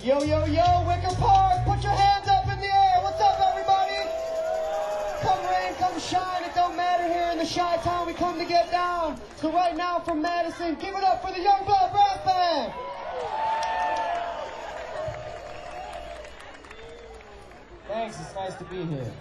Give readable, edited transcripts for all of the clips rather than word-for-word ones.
Yo, yo, yo, Wicker Park, put your hands up in the air. What's up, everybody? Come rain, come shine, it don't matter here in the Chi-Town. We come to get down. So right now from Madison, give it up for the Youngblood Brass Band. Thanks, it's nice to be here.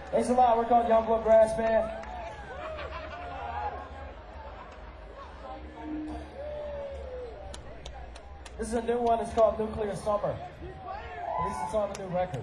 Thanks a lot. We're called Youngblood Brass Band. This is a new one. It's called Nuclear Summer. At least it's on the new record.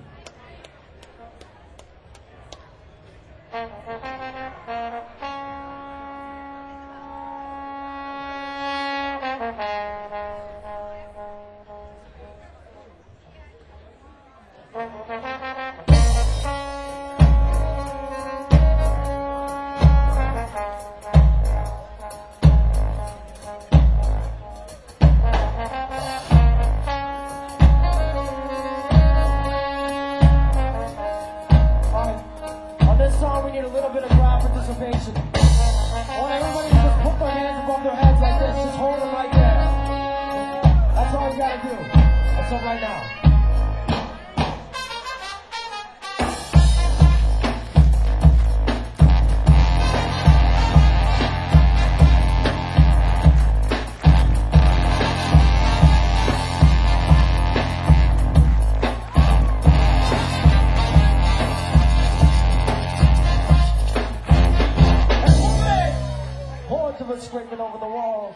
Scraping over the walls.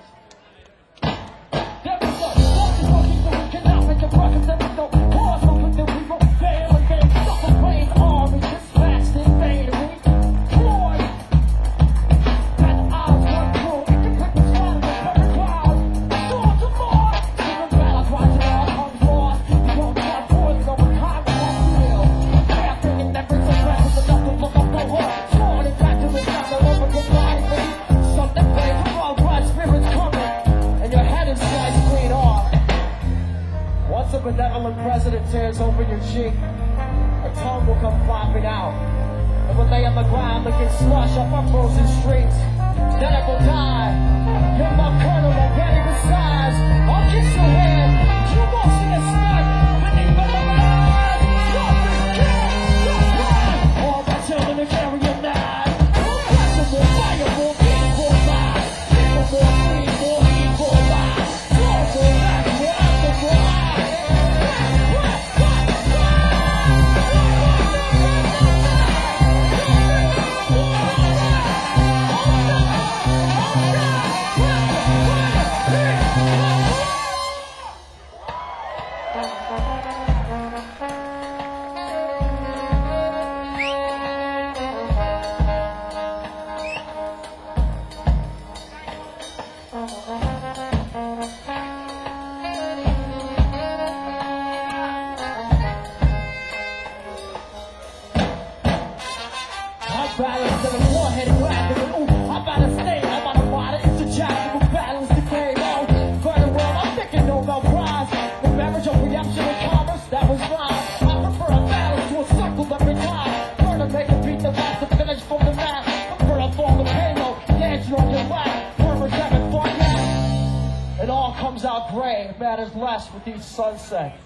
There we go. We cannot make a record. There we go. Pause open the people. Fail again. Suffer brain army. Dispatched in vain. Floyd. That eyes one through. It can pick the spot of the perfect cloud. Storm to more. Different battles rising all comes lost. You don't try poison over time. Feel. Bad thinking that brings us back with enough to look up the wall. Sworn it back to the sound of over the body. Something brave. Spirits coming, and your head is sliced clean off. Once a benevolent president tears open your cheek, a tongue will come flopping out, and we'll lay on the ground licking slush off our frozen streets. Then it will die. You're my colonel already besides. I'll kiss your hand. You won't see a snipe beneath the line. Stop it, kill. All my children are carrying knives. Impossible, fireable, peaceful lives. More free, more evil lies. Powerful, that's what I'm the blind. It all comes out gray, matters less with each sunset.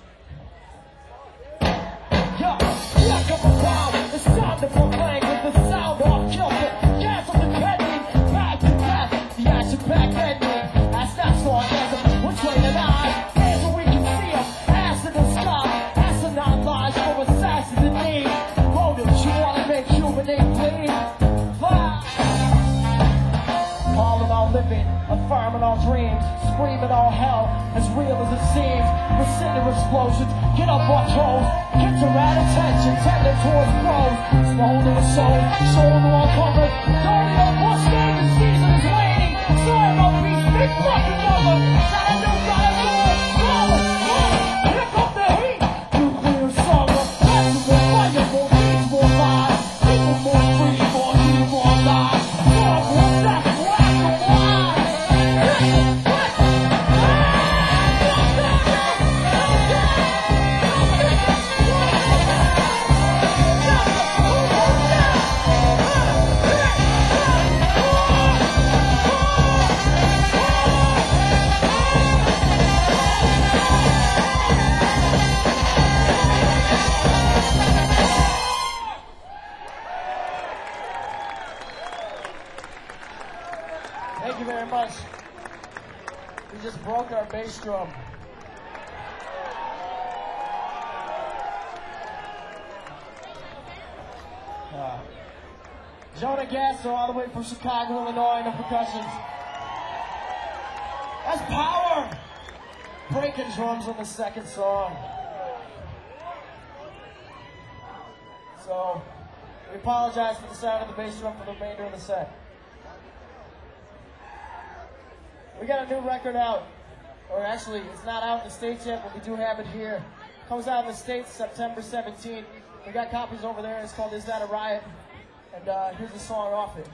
Yeah, like up a bomb, it's time to proclaim with the sound off kilter. Gas of the pending, back to death, the action-packed ending. As that song ends, we're training eyes, hands where we can see them, ass in the sky, asinine lies for assassins in need. Motives, you wanna make human bleed? Fly! Calling all living, affirming all dreams, screaming all hell, as real as it seems. The cinder explosions, get up our toes, get your mad attention, tending towards blows. Slow to the soul, soul to our comfort. Dirty up Mustang, the season is waning. Sorry about beast, big fucking mother. That I know got it all. Here come the heat. Nuclear summer, festival, fireable, beats more lives. People more free, more evil, more lies. More, that's what I'm the wise. Thank you very much. We just broke our bass drum. Jonah Gasser, all the way from Chicago, Illinois, in the percussion. That's power! Breaking drums on the second song. So, we apologize for the sound of the bass drum for the remainder of the set. We got a new record out. Or actually, it's not out in the States yet, but we do have it here. Comes out in the States September 17th. We got copies over there. It's called Is That a Riot? And here's a song off it.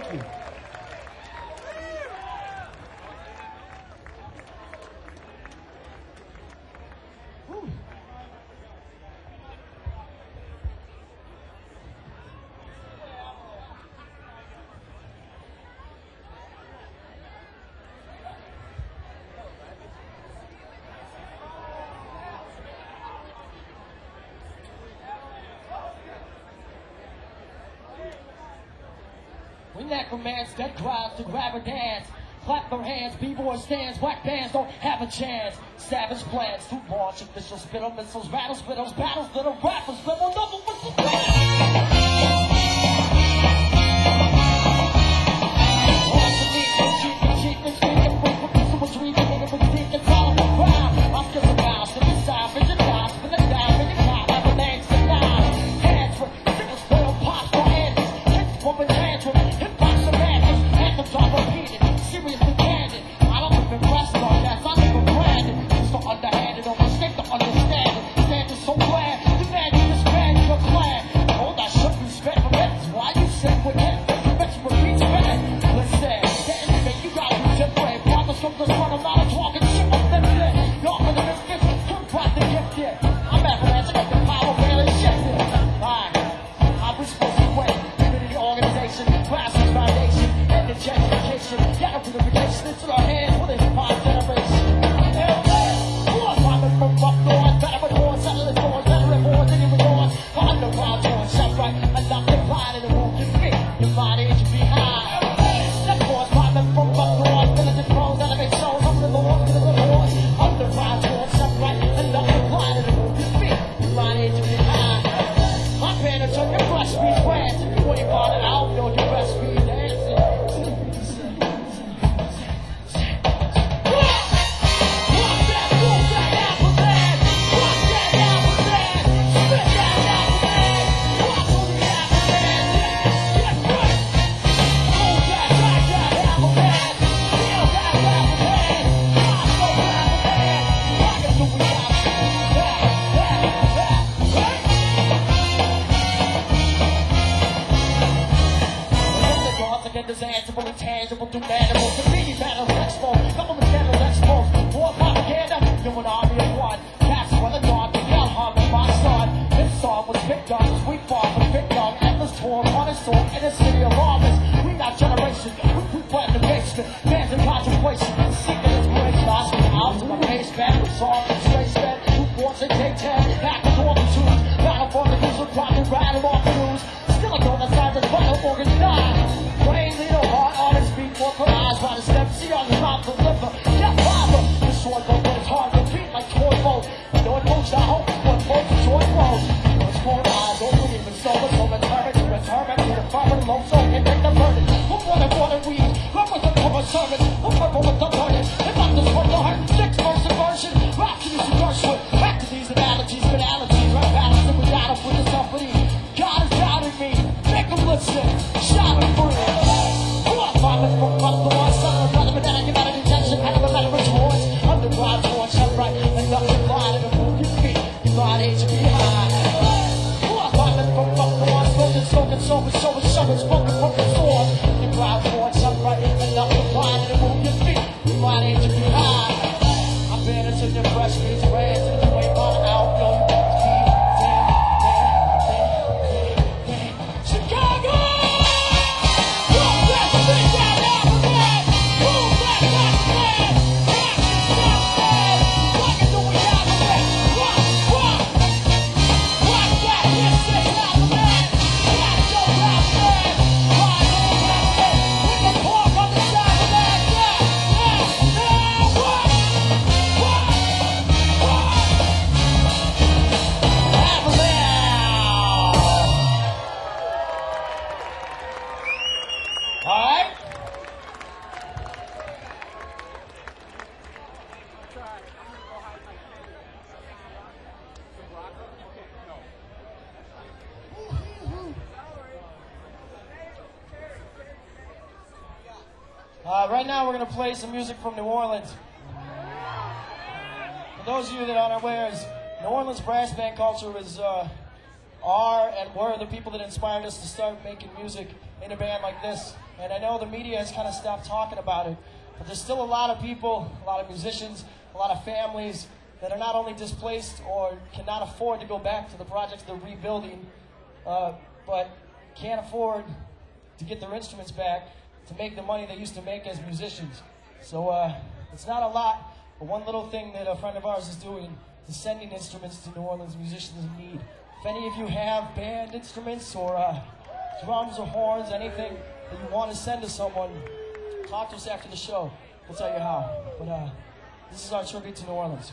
Thank you. Whew. We necromance, dead crowds to grab a dance. Clap their hands, b-boy stands, whack bands don't have a chance. Savage plans to launch official spittle missiles, rattle spittles, battles little rappers, level double with the Right now we're going to play some music from New Orleans. For those of you that aren't aware, New Orleans brass band culture is are and were the people that inspired us to start making music in a band like this. And I know the media has kind of stopped talking about it, but there's still a lot of people, a lot of musicians, a lot of families that are not only displaced or cannot afford to go back to the projects they're rebuilding, but can't afford to get their instruments back to make the money they used to make as musicians. So it's not a lot, but one little thing that a friend of ours is doing is sending instruments to New Orleans musicians in need. If any of you have band instruments or drums or horns, anything that you want to send to someone, talk to us after the show. We'll tell you how. But this is our tribute to New Orleans.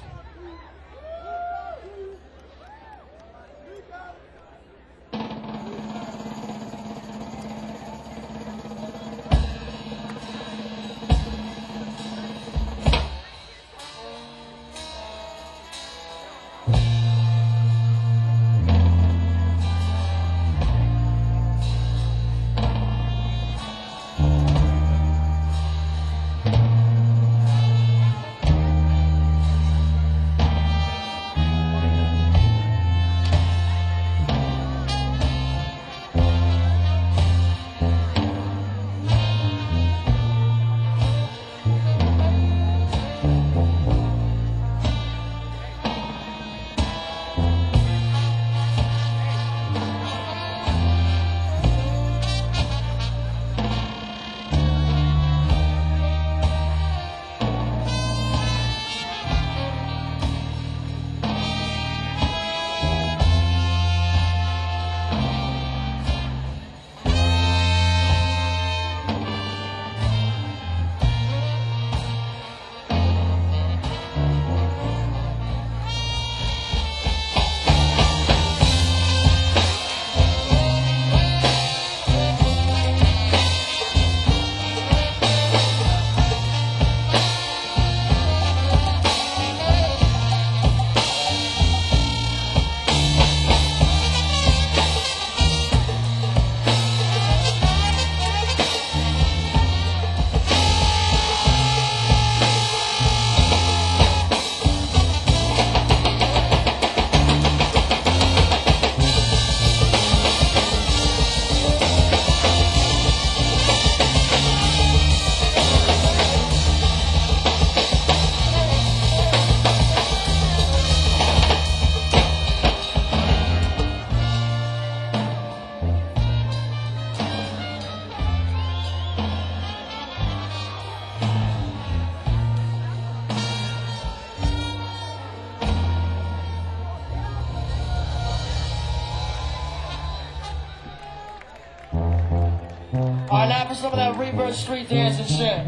Alright, now for some of that Rebirth street dance and shit.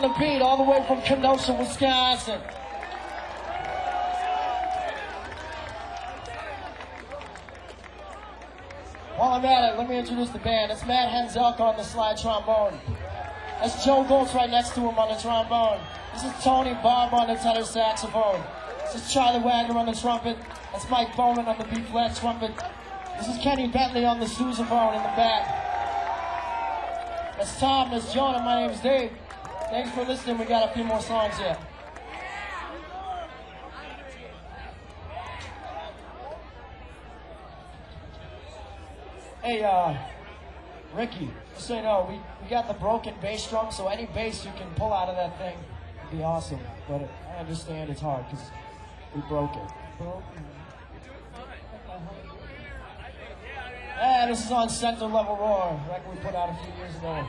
the beat all the way from Kenosha, Wisconsin. While I'm at it, let me introduce the band. It's Matt Henzelka on the slide trombone. That's Joe Goltz right next to him on the trombone. This is Tony Bob on the tenor saxophone. This is Charlie Wagner on the trumpet. That's Mike Bowman on the B-flat trumpet. This is Kenny Bentley on the sousaphone in the back. That's Tom, that's Jonah, my name's Dave. Thanks for listening, we got a few more songs yet. Hey, Ricky, just so you know, we got the broken bass drum, so any bass you can pull out of that thing would be awesome. But I understand it's hard, because we broke it. Yeah, this is on Center Level Roar, record we put out a few years ago.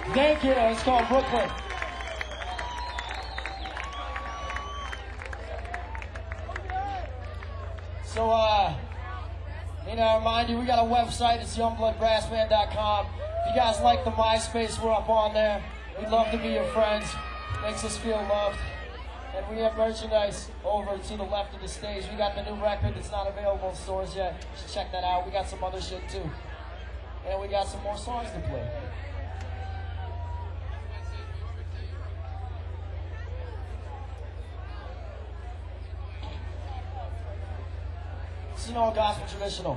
Thank you. It's called Brooklyn. So, I remind you, we got a website. It's youngbloodbrassband.com. If you guys like the MySpace, we're up on there. We'd love to be your friends. Makes us feel loved. And we have merchandise over to the left of the stage. We got the new record that's not available in stores yet. You should check that out. We got some other shit too. And we got some more songs to play. This is an all gospel traditional.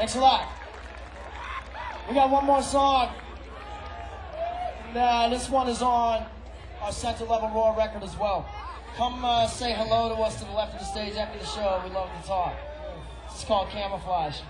Thanks a lot. We got one more song. And, this one is on our Center Level Raw record as well. Come say hello to us to the left of the stage after the show. We'd love to talk. It's called Camouflage.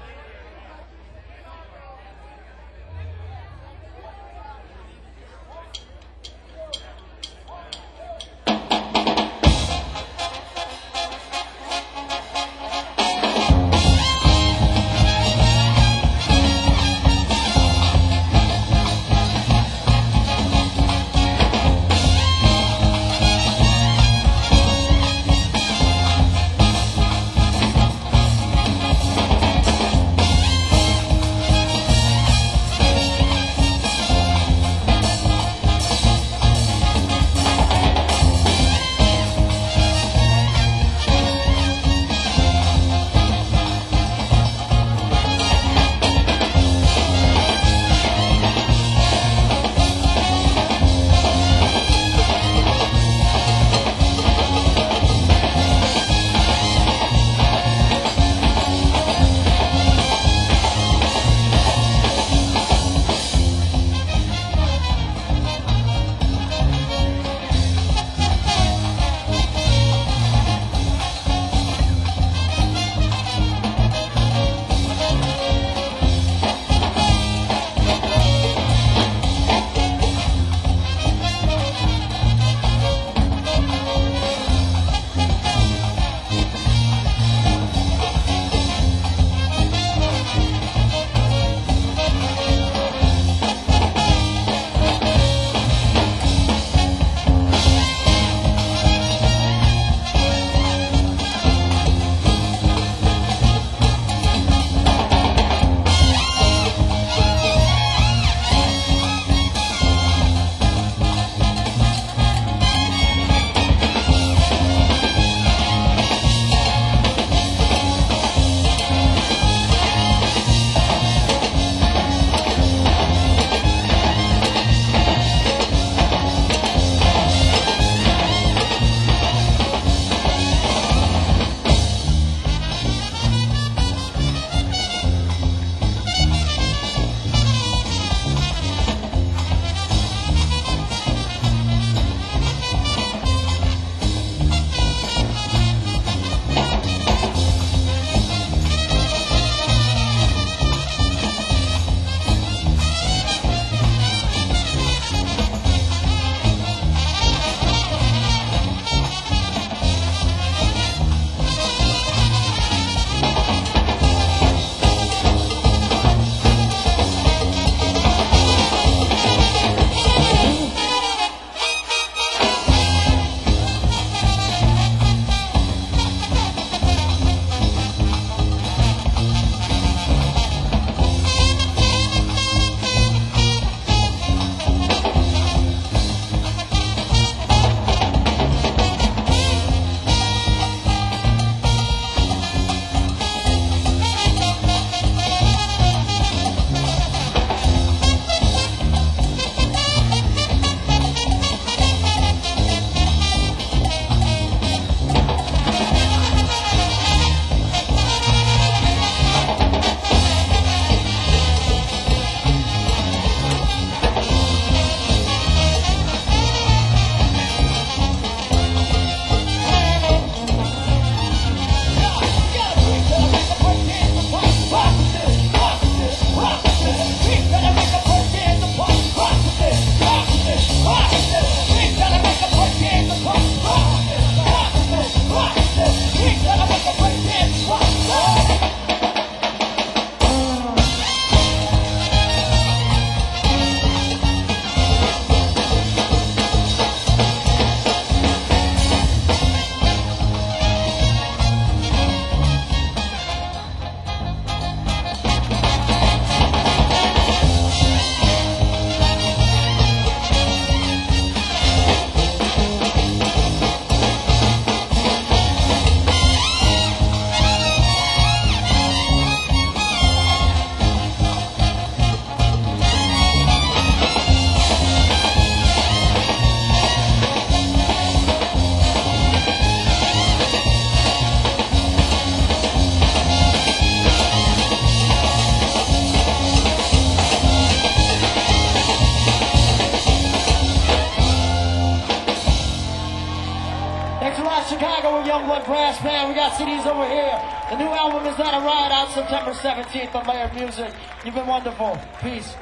July, Chicago with Youngblood Brass Band. We got CDs over here. The new album is Let It Ride out September 17th on Layered Music. You've been wonderful. Peace.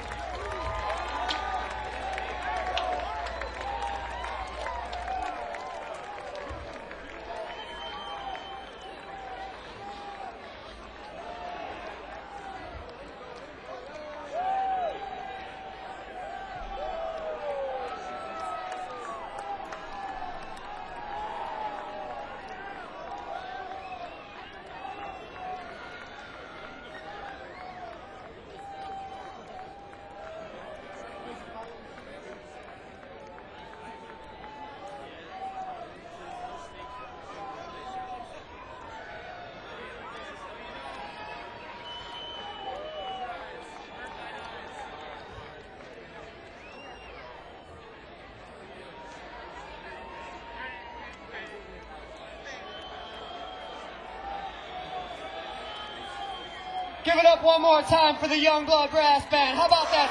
Give it up one more time for the Youngblood Brass Band. How about that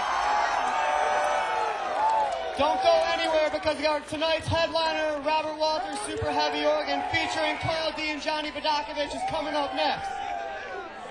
set? Don't go anywhere because tonight's headliner, Robert Walters Super Heavy Organ, featuring Carl D and Johnny Vodakovich, is coming up next.